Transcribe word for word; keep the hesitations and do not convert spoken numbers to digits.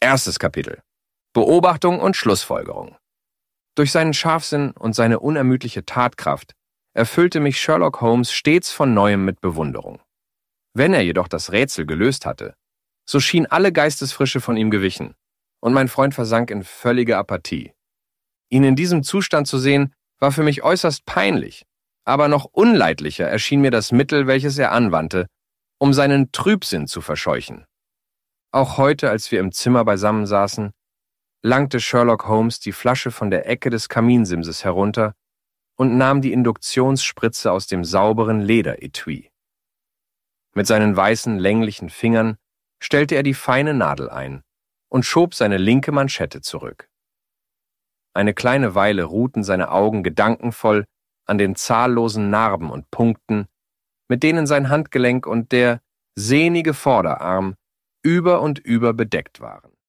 Erstes Kapitel. Beobachtung und Schlussfolgerung. Durch seinen Scharfsinn und seine unermüdliche Tatkraft erfüllte mich Sherlock Holmes stets von Neuem mit Bewunderung. Wenn er jedoch das Rätsel gelöst hatte, so schien alle Geistesfrische von ihm gewichen, und mein Freund versank in völlige Apathie. Ihn in diesem Zustand zu sehen, war für mich äußerst peinlich, aber noch unleidlicher erschien mir das Mittel, welches er anwandte, um seinen Trübsinn zu verscheuchen. Auch heute, als wir im Zimmer beisammen saßen, langte Sherlock Holmes die Flasche von der Ecke des Kaminsimses herunter und nahm die Induktionsspritze aus dem sauberen Lederetui. Mit seinen weißen, länglichen Fingern stellte er die feine Nadel ein und schob seine linke Manschette zurück. Eine kleine Weile ruhten seine Augen gedankenvoll an den zahllosen Narben und Punkten, mit denen sein Handgelenk und der sehnige Vorderarm über und über bedeckt waren.